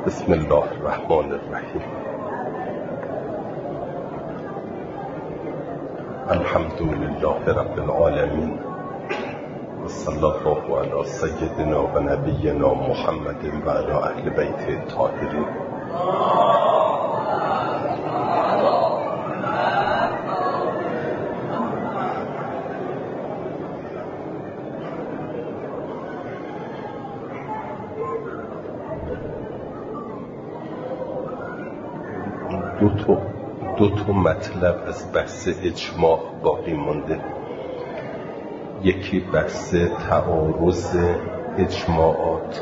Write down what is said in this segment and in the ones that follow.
بسم الله الرحمن الرحیم. الحمد لله رب العالمین و صلی الله علی سیدنا و نبینا محمد و علی اهل بیت الطاهرین. دو تا مطلب از بحث اجماع باقی مونده. یکی بحث تعارض اجماعات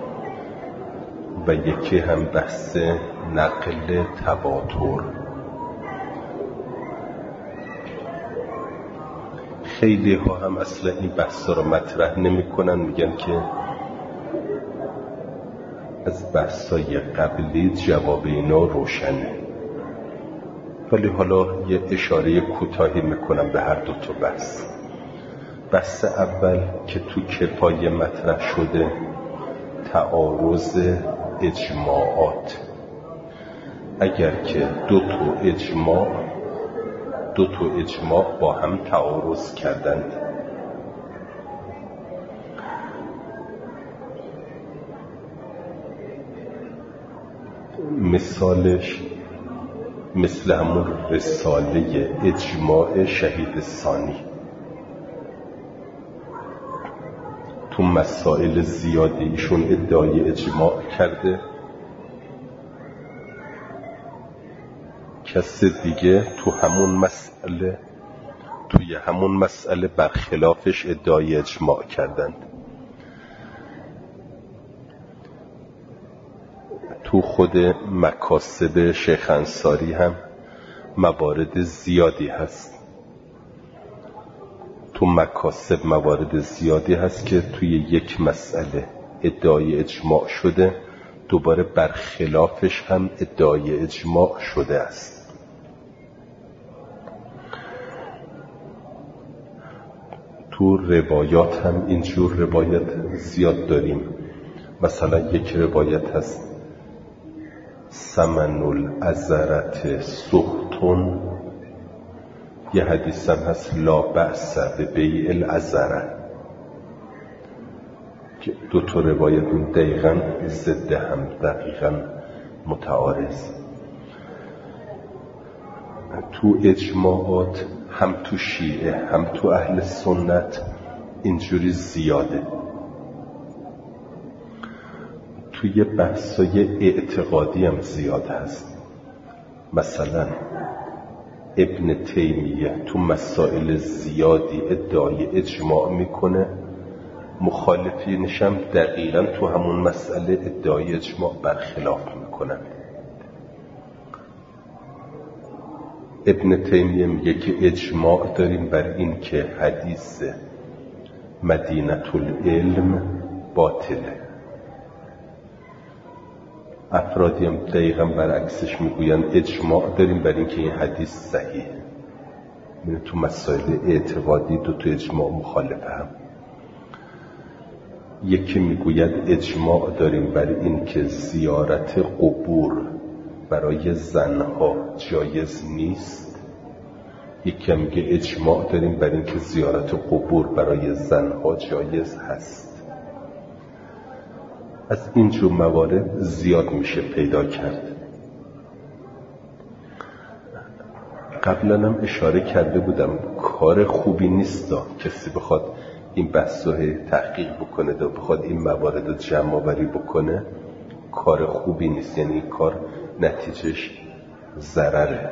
و یکی هم بحث نقل تواتر. خیلی ها هم اصلا این بحث رو مطرح نمی کنن، میگن که از بحثای قبلی جواب اینا روشنه، ولی حالا یه اشاره کوتاهی میکنم به هر دو تا بحث. بحث اول که تو کفایه مطرح شده، تعارض اجماعات. اگر که دو تا اجماع با هم تعارض کردند، مثالش مثل همون رساله اجماع شهید ثانی. تو مسائل زیادی ایشون ادعای اجماع کرده، کس دیگه توی همون مسئله برخلافش ادعای اجماع کردند. تو خود مکاسب شیخ انصاری هم موارد زیادی هست. تو مکاسب موارد زیادی هست که توی یک مسئله ادعای اجماع شده، دوباره برخلافش هم ادعای اجماع شده است. تو روایات هم اینجور روایت زیاد داریم. مثلا یک روایت هست ثمن العذرة سخط، یه حدیث هم هست لا بأس ببیع العذرة، که دو تا روایت دقیقاً ضد هم، دقیقاً متعارض. تو اجماعات هم تو شیعه هم تو اهل سنت اینجوری زیاده. توی بحثای اعتقادی هم زیاد هست. مثلا ابن تیمیه تو مسائل زیادی ادعای اجماع میکنه، مخالفینش هم دقیقاً تو همون مسئله ادعای اجماع برخلاف میکنن. ابن تیمیه میگه که اجماع داریم بر این که حدیث مدینة العلم باطله. افرادی هم دقیقاً برعکسش میگوین اجماع داریم بر این که این حدیث صحیح. تو مسائل اعتقادی دو تا اجماع مخالفه هم. یکی میگوید اجماع داریم بر این که زیارت قبور برای زنها جایز نیست. یکی میگه اجماع داریم بر این که زیارت قبور برای زنها جایز هست. از اینجور موارد زیاد میشه پیدا کرد. قبلا هم اشاره کرده بودم کار خوبی نیست کسی بخواد این بحثو تحقیق بکنه و بخواد این موارد رو جمع آوری بکنه. کار خوبی نیست، یعنی این کار نتیجهش ضرره.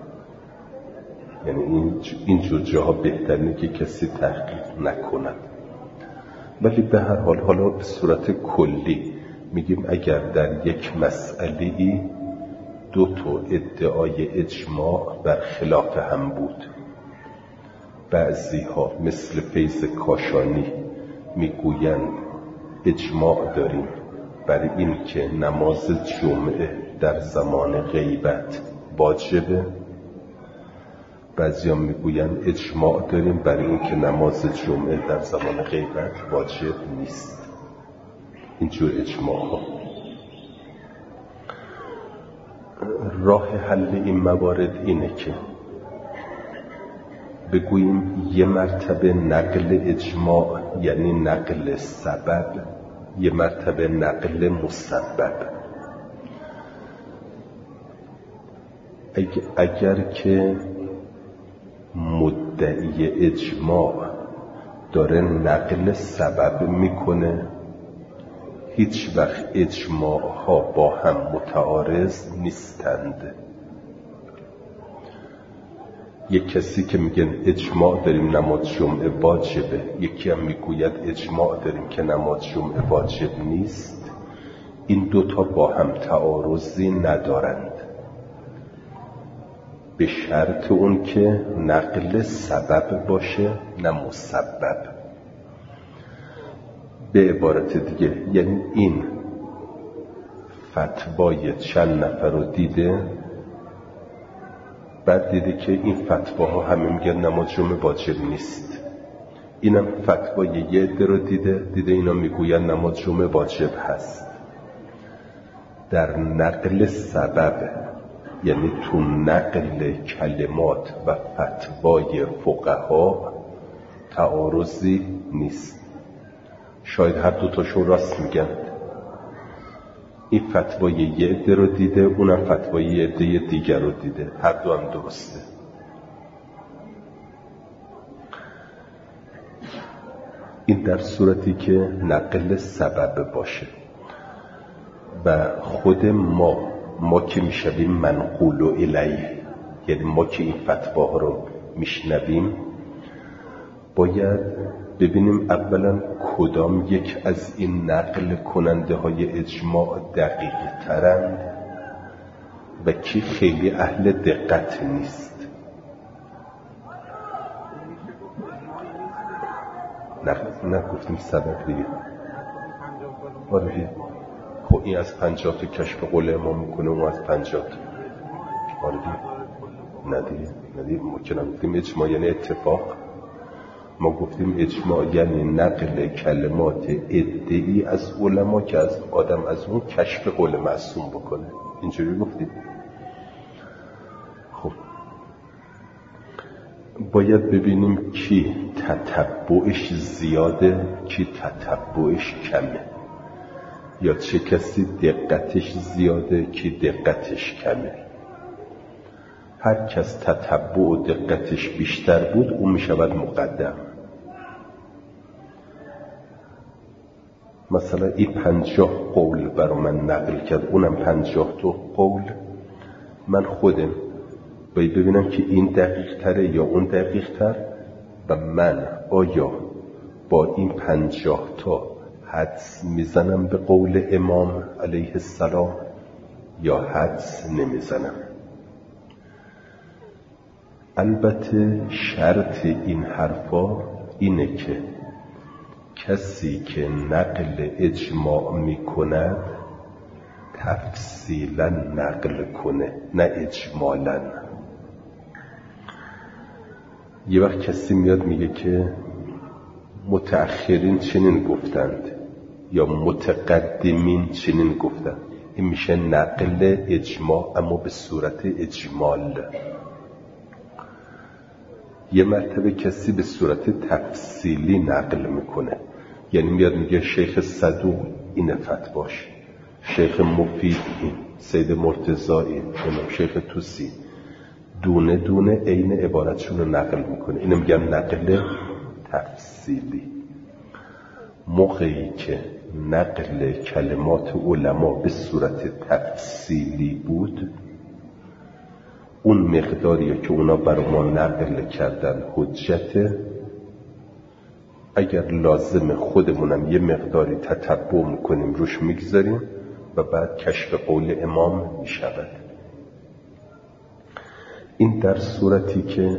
یعنی اینجور جاها بهترینه که کسی تحقیق نکند. ولی به هر حال حالا به صورت کلی میگیم اگر در یک مسئله‌ای دو تا ادعای اجماع برخلاف هم بود، بعضی ها مثل فیض کاشانی میگویند اجماع داریم بر این که نماز جمعه در زمان غیبت واجبه، بعضی ها میگویند اجماع داریم بر این که نماز جمعه در زمان غیبت واجب نیست. اینجور اجماع ها راه حل این موارد اینه که بگوییم یه مرتبه نقل اجماع یعنی نقل سبب، یه مرتبه نقل مسبب. اگر که مدعی اجماع داره نقل سبب میکنه، هیچ وقت اجماع ها با هم متعارض نیستند. یک کسی که میگن اجماع داریم نماز جمعه واجبه، یکی هم میگوید اجماع داریم که نماز جمعه واجب نیست، این دوتا با هم تعارضی ندارند، به شرط اون که نقل سبب باشه نه مسبب. به عبارت دیگه یعنی این فتوای چند نفر رو دیده، بعد دیده که این فتواها همه میگن نماز جمعه واجب نیست، اینم فتوای یه عده رو دیده اینا میگوین نماز جمعه واجب هست. در نقل سبب یعنی تو نقل کلمات و فتوای فقها تعارضی نیست. شاید هر دوتاشون راست میگن، این فتوای یه عده رو دیده، اونم فتوای یه عده دیگر رو دیده، هر دو هم درسته. این در صورتی که نقل سبب باشه و خود ما که میشویم منقول و الیه، یعنی ما که این فتواها رو میشنویم، باید ببینیم اولا کدام یک از این نقل کننده های اجماع دقیق ترند و کی خیلی اهل دقت نیست. نه گفتیم سبب دیگه. آره خب این از 50 تا کشف قول امام میکنه، اون از 50 تا. آره دیگه ما که نگفتیم اجماع یعنی اتفاق، ما گفتیم اجماع یعنی نقل کلمات عده‌ای از علما که از آدم از اون کشف قول معصوم بکنه. اینجوری گفتیم. خب باید ببینیم کی تتبعش زیاده کی تتبعش کمه، یا چه کسی دقتش زیاده کی دقتش کمه. هر کس تتبع و دقتش بیشتر بود اون میشود مقدم. مثلا این 50 قول برای من نقل کرد، اونم 50 تا قول، من خودم باید ببینم که این دقیق تره یا اون دقیق تر و من آیا با این 50 تا حدس میزنم به قول امام علیه السلام یا حدس نمیزنم. البته شرط این حرفا اینه که کسی که نقل اجماع میکند تفصیلا نقل کنه نه اجمالا. یه وقت کسی میاد میگه که متأخرین چنین گفتند یا متقدمین چنین گفتند، این میشه نقل اجماع اما به صورت اجمال. یه مرتبه کسی به صورت تفصیلی نقل میکنه، یعنی میاد میگه شیخ صدوق این فتواش، شیخ مفید این، سید مرتضی این، شیخ توسی، دونه دونه عین عبارتشون رو نقل میکنه. اینو میگن نقل تفصیلی. موقعی که نقل کلمات علما به صورت تفصیلی بود، اون مقداری که اونا برای ما نقل کردن حجته. اگر لازم خودمونم یه مقداری تتبع میکنیم روش میگذاریم و بعد کشف قول امام میشود. این در صورتی که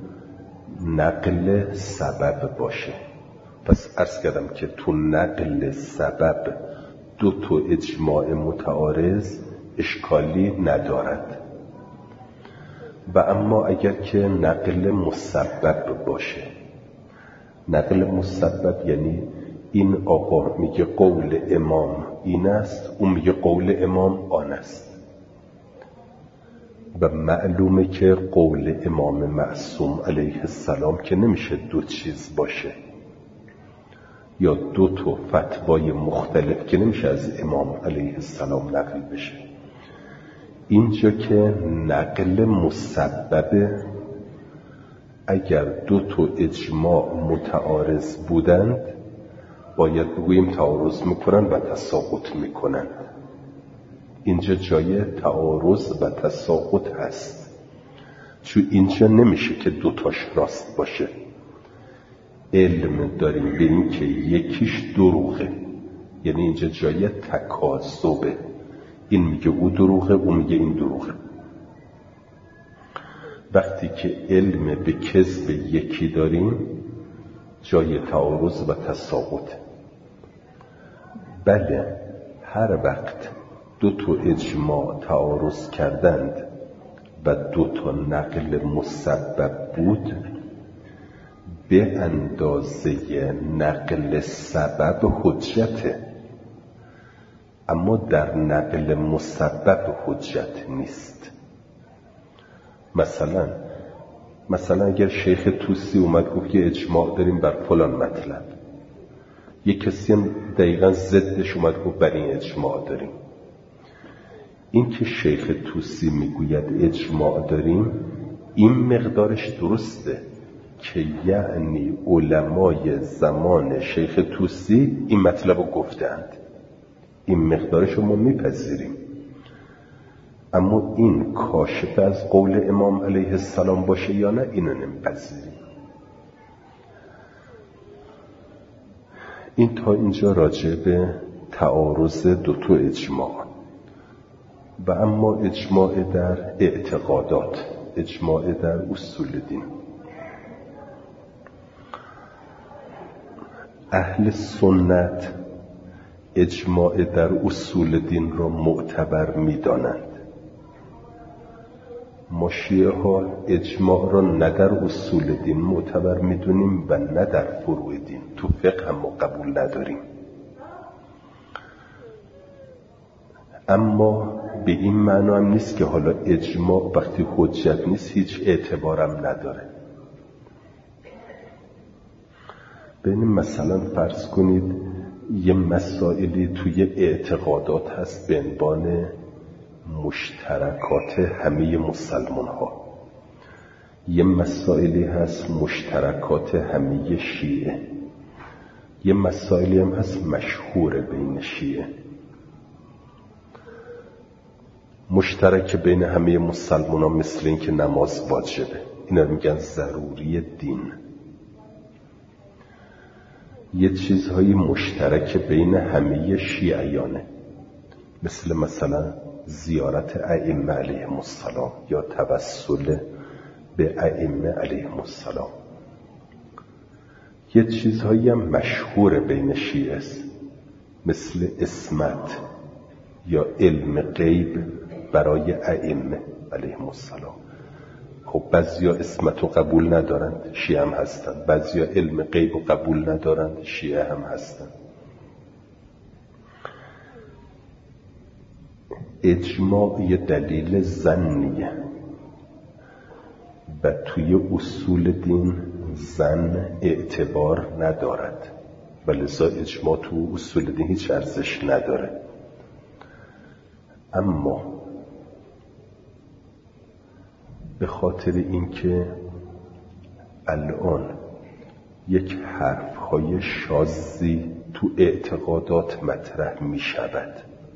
نقل سبب باشه. پس عرض کردم که تو نقل سبب دو تا اجماع متعارض اشکالی ندارد. و اما اگر که نقل مسبب باشه، نقل مسبب یعنی این آقا میگه قول امام این است، اون میگه قول امام آن است. و معلومه که قول امام معصوم علیه السلام که نمیشه دو چیز باشه، یا دو تا فتوای مختلف که نمیشه از امام علیه السلام نقل بشه. اینجا که نقل مسببه، اگر دو تا اجماع متعارض بودند باید بگوییم تعارض میکنن و تساقط میکنن. اینجا جای تعارض و تساقط هست، چون اینجا نمیشه که دوتاش راست باشه. علم داریم به این که یکیش دروغه، یعنی اینجا جای تکاذبه، این میگه او دروغه، اون میگه این دروغه. وقتی که علم به کذب یکی داریم جای تعارض و تساقط. بله، هر وقت دو تا اجماع تعارض کردند و دو تا نقل مسبب بود، به اندازه نقل سبب حجته، اما در نقل مسبب حجت نیست. مثلا اگر شیخ توسی اومد گفت که اجماع داریم بر فلان مطلب، یک کسی هم دقیقا ضدش اومد گفت بر این اجماع داریم، این که شیخ توسی میگوید اجماع داریم این مقدارش درسته که یعنی علمای زمان شیخ توسی این مطلب رو گفتند، این مقدارش رو ما میپذیریم، اما این کاشف از قول امام علیه السلام باشه یا نه اینو نمیپذیریم. این تا اینجا راجع به تعارض دو تا اجماع. و اما اجماع در اعتقادات، اجماع در اصول دین. اهل سنت اجماع در اصول دین را معتبر می‌دانند. ما شیعه ها اجماع را نه در اصول دین معتبر می‌دونیم و نه در فروع دین، تو فقه هم قبول نداریم. اما به این معنا هم نیست که حالا اجماع وقتی حجت نیست هیچ اعتبارم نداره. ببینیم مثلا فرض کنید یه مسائلی توی اعتقادات هست به عنوان مشترکات همه مسلمان ها، یه مسائلی هست مشترکات همه شیعه، یه مسائلی هم هست مشهور بین شیعه. مشترک بین همه مسلمان ها مثل این که نماز واجبه، اینا میگن ضروری دین. یه چیزهایی مشترک بین همه شیعیانه، مثلا زیارت ائمه علیهم السلام یا توسل به ائمه علیهم السلام. یه چیزهایی هم مشهور بین شیعه است، مثل عصمت یا علم غیب برای ائمه علیهم السلام. خب بعضیا عصمت رو قبول ندارند، شیعه هم هستند، بعضیا علم غیب رو قبول ندارند، شیعه هم هستند. اجماع یه دلیل ظنیه و توی اصول دین ظن اعتبار ندارد و لذا اجماع تو اصول دین هیچ ارزش نداره. اما به خاطر اینکه الان یک حرفهای شاذی تو اعتقادات مطرح می شود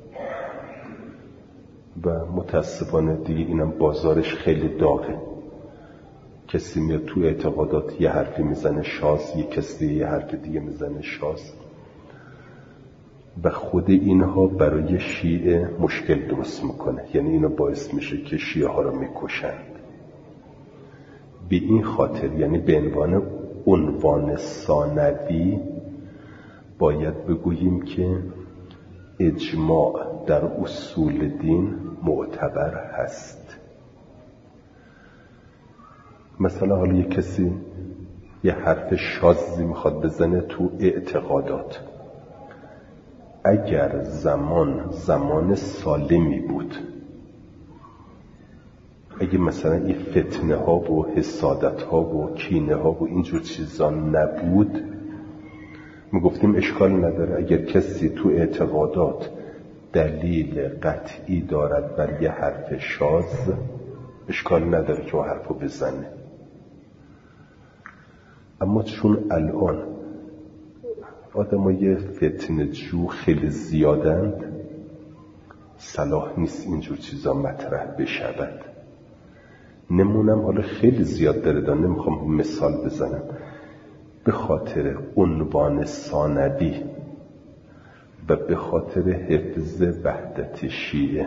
و متاسفانه دیگه اینم بازارش خیلی داغه، کسی میاد تو اعتقادات یه حرفی میزنه شاذ، یک کسی یه حرف دیگه میزنه شاذ و خود اینها برای شیعه مشکل درست میکنه، یعنی اینا باعث میشه که شیعه ها رو میکشند. به این خاطر یعنی به عنوان ثانوی باید بگوییم که اجماع در اصول دین معتبر هست. مثلا حالا یک کسی یه حرف شاذی میخواد بزنه تو اعتقادات، اگر زمان سالمی بود اگه مثلا این فتنه ها و حسادت ها و کینه ها و اینجور چیزا نبود، میگفتیم اشکال نداره اگر کسی تو اعتقادات دلیل قطعی دارد بر یه حرف شاذ، اشکال نداره که اون حرفو بزنه. اما چون الان آدمای فتنه جو خیلی زیادند، صلاح نیست اینجور چیزا مطرح بشود. نمونم حالا خیلی زیاد داره، نمیخوام مثال بزنم. به خاطر عنوان ثانوی و به خاطر حفظ وحدت شیعه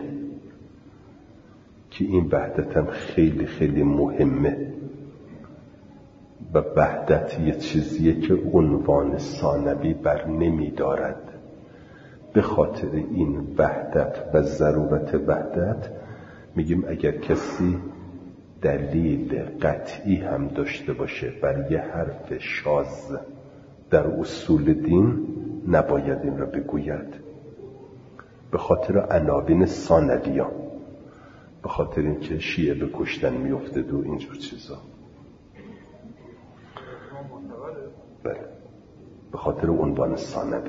که این وحدت هم خیلی خیلی مهمه و وحدت یه چیزیه که عنوان ثانوی بر نمی دارد. به خاطر این وحدت و ضرورت وحدت میگیم اگر کسی دلیل قطعی هم داشته باشه بر یه حرف شاذ در اصول دین، نباید این را بگوید. به خاطر عناوین ثانویان، به خاطر اینکه شیعه به کشتن میافتد و اینجور چیزا. بله، به خاطر عنوان ثانوی.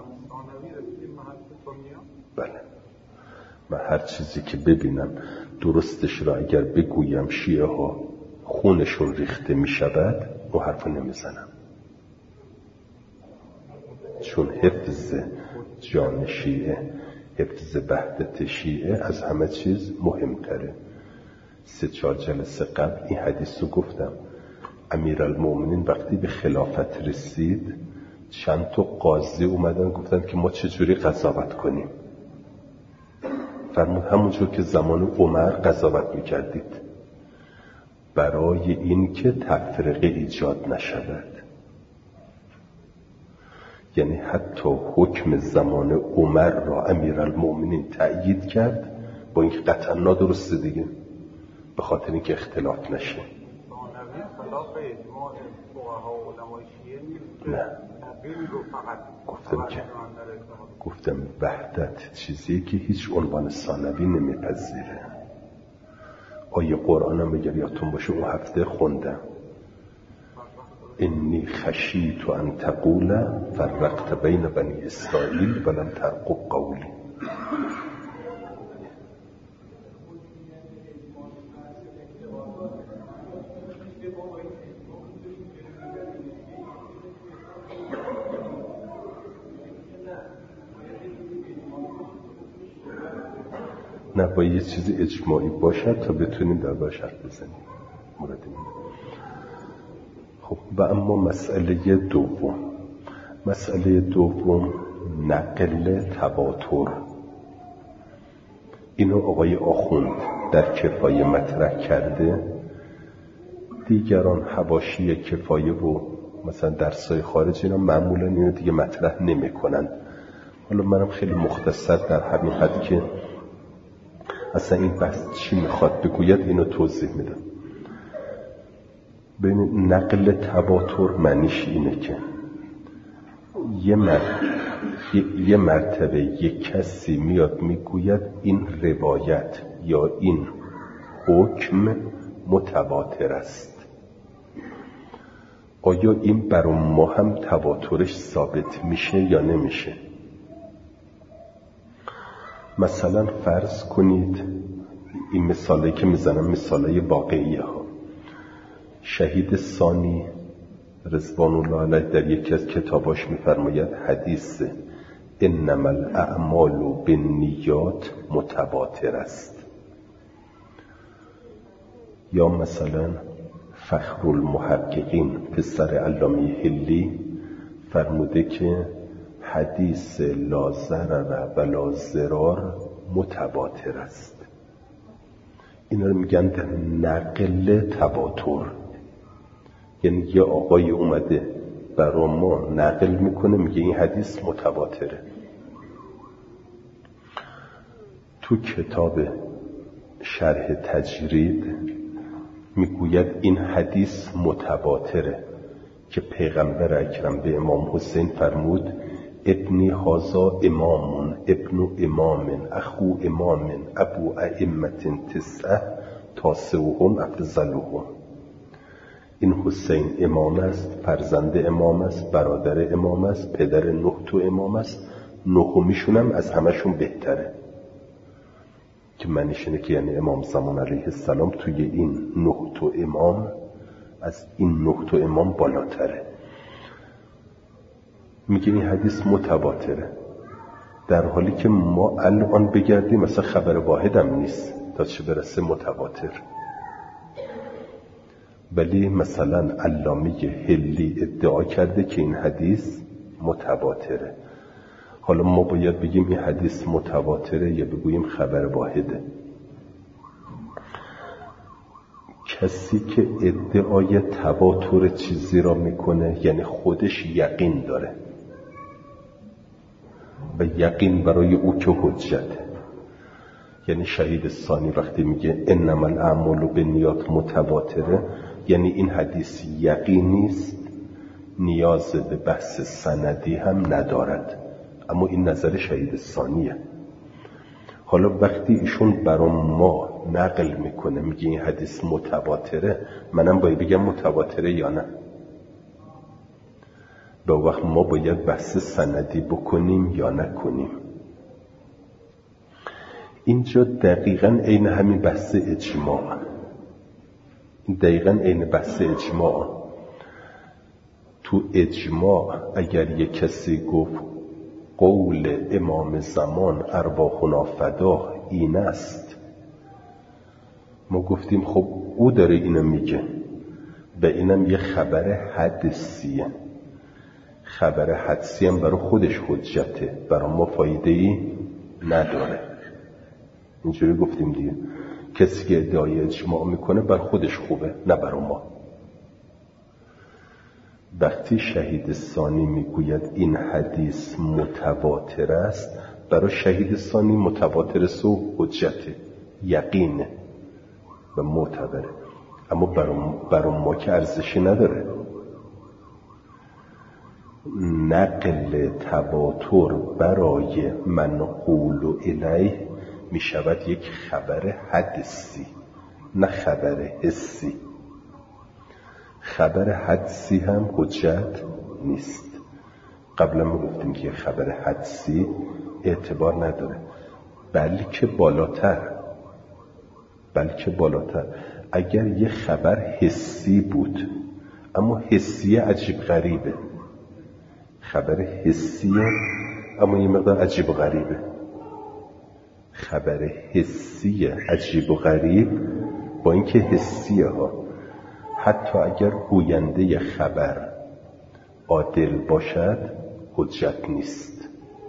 بله، من هر چیزی که ببینم درستش را اگر بگویم شیعه ها خونشون ریخته می شود، اون حرفو نمیزنم، چون حفظ جان شیعه، حفظ وحدت شیعه از همه چیز مهمتره. 3-4 جلسه قبل این حدیث رو گفتم. امیرالمومنین وقتی به خلافت رسید، چند تا قاضی اومدن گفتن که ما چجوری قضاوت کنیم. فرمود همونجور که زمان عمر قضاوت میکردید، برای این که تفرقه ایجاد نشود. یعنی حتی حکم زمان عمر را امیرالمومنین تأیید کرد، با اینکه قطعا نادرسته دیگه، به خاطر اینکه اختلاف نشه. نه، گفتم وحدت چیزیه که هیچ عنوان ثانوی نمیپذیره. آیه قرآن هم اگر یادتون باشه اون هفته خوندم، انی خشیت ان تقول فرقت بین بنی اسرائیل ولم ترقب قولی. نه، با یه چیزی اجماعی باشد تا بتونیم در باش حرف بزنیم. خب و اما مسئله دوم نقل تواتر. اینو آقای آخوند در کفایه مطرح کرده، دیگران حواشی کفایه و مثلا درسای خارج اینا معمولا اینو دیگه مطرح نمی کنن. حالا منم خیلی مختصر در همین حد که اصلا این بحث چی میخواد بگوید اینو توضیح میدم. ببینید، نقل تواتر معنیش اینه که یه مرتبه یک کسی میاد میگوید این روایت یا این حکم متواتر است. آیا این برای ما هم تواترش ثابت میشه یا نمیشه؟ مثلا فرض کنید، این مثالی که میزنم مثالای واقعیه ها. شهید ثانی رضوان الله علیه در یکی از کتاباش میفرماید حدیث انما الاعمال بالنیات متواتر است. یا مثلا فخر المحققین پسر علامه حلی فرموده که حدیث لا ضرر و لا ضرار متواتر است. اینا رو میگن نقل تواتر. یعنی یه آقای اومده برای ما نقل میکنه، میگه این حدیث متواتره. تو کتاب شرح تجرید میگوید این حدیث متواتره که پیغمبر اکرم به امام حسین فرمود ابنی هازا امامون ابن امام اخو امام ابو ائمت 9 تاسعهم افضلهم. این حسین امام است، فرزند امام است، برادر امام است، پدر 9 تا امام است، 9میشون هم از همشون بهتره، که معنیش اینه که یعنی امام زمان علیه السلام توی این 9 تا امام از این 9 تا امام بالاتره. میگه این حدیث متواتره، در حالی که ما الان بگردیم مثلا خبر واحد هم نیست تا چه برسه متواتر. ولی مثلا علامه حلی ادعا کرده که این حدیث متواتره. حالا ما باید بگیم این حدیث متواتره یا بگوییم خبر واحده؟ کسی که ادعای تواتر چیزی را میکنه یعنی خودش یقین داره و یقین برای او که حجته. یعنی شهید ثانی وقتی میگه انما الاعمال بالنیات متواتره، یعنی این حدیث یقینی است، نیاز به بحث سندی هم ندارد. اما این نظر شهید ثانیه. حالا وقتی ایشون برام ما نقل میکنه میگه این حدیث متواتره، منم باید بگم متواتره یا نه؟ به وقت ما باید بحث سندی بکنیم یا نکنیم؟ اینجا دقیقاً عین همین بحث اجماع، دقیقاً عین بحث اجماع. تو اجماع اگر یک کسی گفت قول امام زمان ارواحنا فدا این است، ما گفتیم خب او داره اینو میگه و اینم یه خبر حدسیه. خبر حدسی هم برای خودش حجته، برای ما فایده‌ای نداره. اینجوری گفتیم دیگه، کسی که ادعای اجماع میکنه بر خودش خوبه، نه برای ما. وقتی شهید ثانی میگوید این حدیث متواتر است، برای شهید ثانی متواتر سو حجته، یقینه و معتبره، اما برای ما که ارزشی نداره. نقل تواتر برای منقول الیه می شود یک خبر حدسی، نه خبر حسی. خبر حدسی هم حجت نیست. قبلا ما گفتیم که خبر حدسی اعتبار نداره، بلکه بالاتر اگر یه خبر حسی بود، اما حسی عجیب غریبه، خبر حسیه اما یه مقدار عجیب و غریبه. خبر حسی عجیب و غریب با اینکه حسیه ها، حتی اگر گوینده خبر عادل باشد حجت نیست.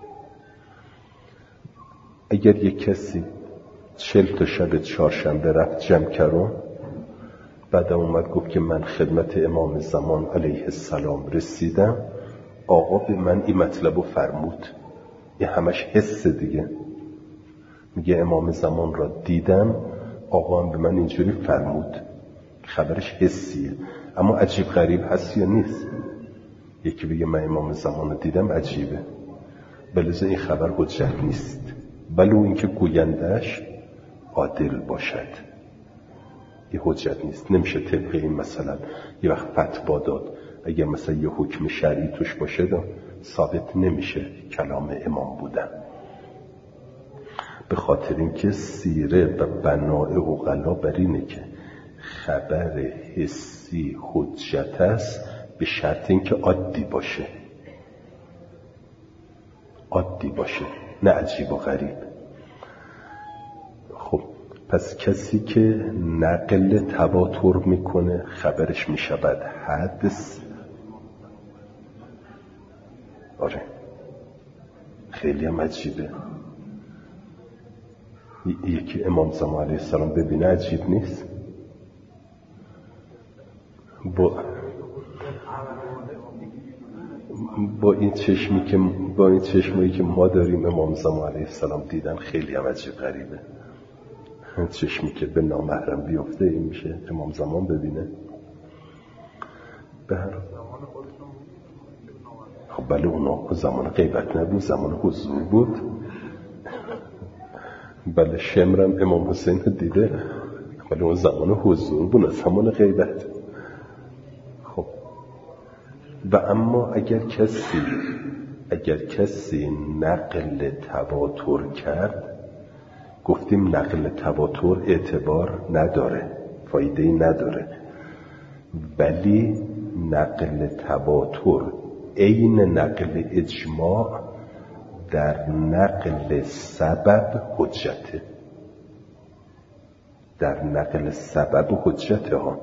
اگر یک کسی 40 تا شب چهارشنبه رفت جمع کرد، بعد اومد گفت که من خدمت امام زمان علیه السلام رسیدم، آقا به من این مطلبو فرمود، این همش حس دیگه. میگه امام زمان را دیدم، آقا هم به من اینجوری فرمود، خبرش حسیه. اما عجیب غریب هست یا نیست؟ یکی بگه من امام زمان را دیدم عجیبه، بلکه این خبر حجت نیست، ولو اینکه گویندش عادل باشد، این حجت نیست. نمیشه طبق این مثلا یه وقت فتوا داد اگر مثلا یه حکم شرعی توش باشه ثابت نمیشه کلام امام بودن. به خاطر اینکه سیره و بناء عقلا بر اینه که خبر حسی حجت است، به شرط اینکه عادی باشه، نه عجیب و غریب. خب پس کسی که نقل تواتر میکنه خبرش میشود حدس. آره خیلی هم عجیبه. یکی امام زمان علیه السلام ببینه عجیب نیست؟ با این چشمایی که ما داریم امام زمان علیه السلام دیدن خیلی هم عجیب غریبه. چشمی که به نامحرم بیفته این میشه امام زمان ببینه؟ خب بله اونا زمان غیبت نبود، زمان حضور بود. بله شمرم امام حسین دیده، ولی اون زمان حضور بود، زمان غیبت. خب و اما اگر کسی نقل تواتر کرد، گفتیم نقل تواتر اعتبار نداره، فایده‌ای نداره، ولی نقل تواتر عین نقل اجماع در نقل سبب حجته، در نقل سبب حجته ها.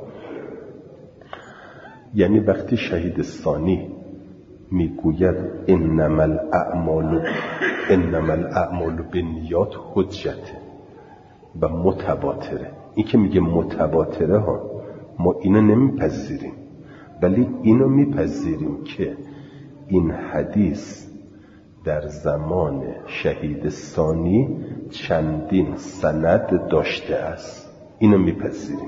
یعنی وقتی شهید ثانی میگوید انما الاعمال بالنیات حجته و متواتره، این که میگه متواتره ها، ما اینو نمیپذیریم، ولی اینو میپذیریم که این حدیث در زمان شهید ثانی چندین سند داشته است، اینو میپذیریم.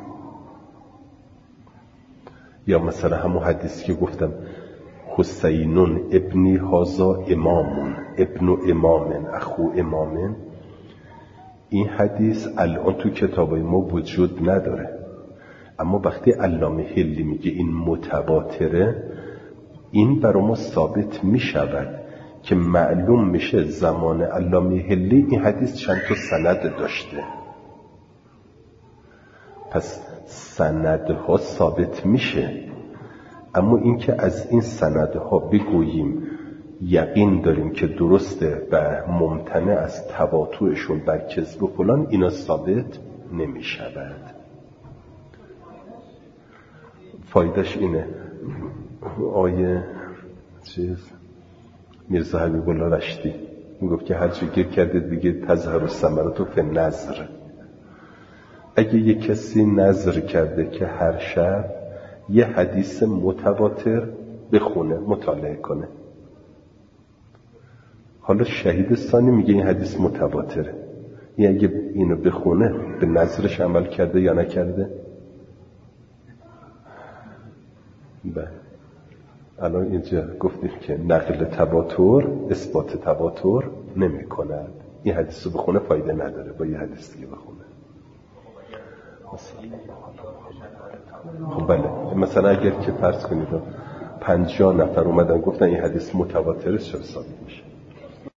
یا مثلا همون حدیثی که گفتم حسینون ابنی هازا امامون ابن امامن اخو امامن، این حدیث الان تو کتابای ما وجود نداره، اما وقتی علامه حلی میگه این متواتره، این برای ما ثابت میشود که معلوم میشه زمان علامه حلی این حدیث چند تا سند داشته. پس سندها ثابت میشه، اما این که از این سندها بگوییم یقین داریم که درسته و ممتنع از تواترشون بر کذب و فلان، اینا ثابت نمیشود. فایدهش اینه، آیه میرزا حبیب الله رشتی میگفت که هر چی گیر کرده دیگه تظهر الثمرة فی النظر. اگه یه کسی نظر کرده که هر شب یه حدیث متواتر بخونه، مطالعه کنه، حالا شهید ثانی میگه این حدیث متواتره، این اگه اینو بخونه به نظرش عمل کرده یا نکرده؟ بله. الان اینجا گفتیم که نقل تواتر اثبات تواتر نمی کند، این حدیث رو بخونه فایده نداره، با یه حدیث دیگه بخونه. خب بله، مثلا اگر که فرض کنید 50 نفر اومدن گفتن این حدیث متواتره، چرا ثابت میشه؟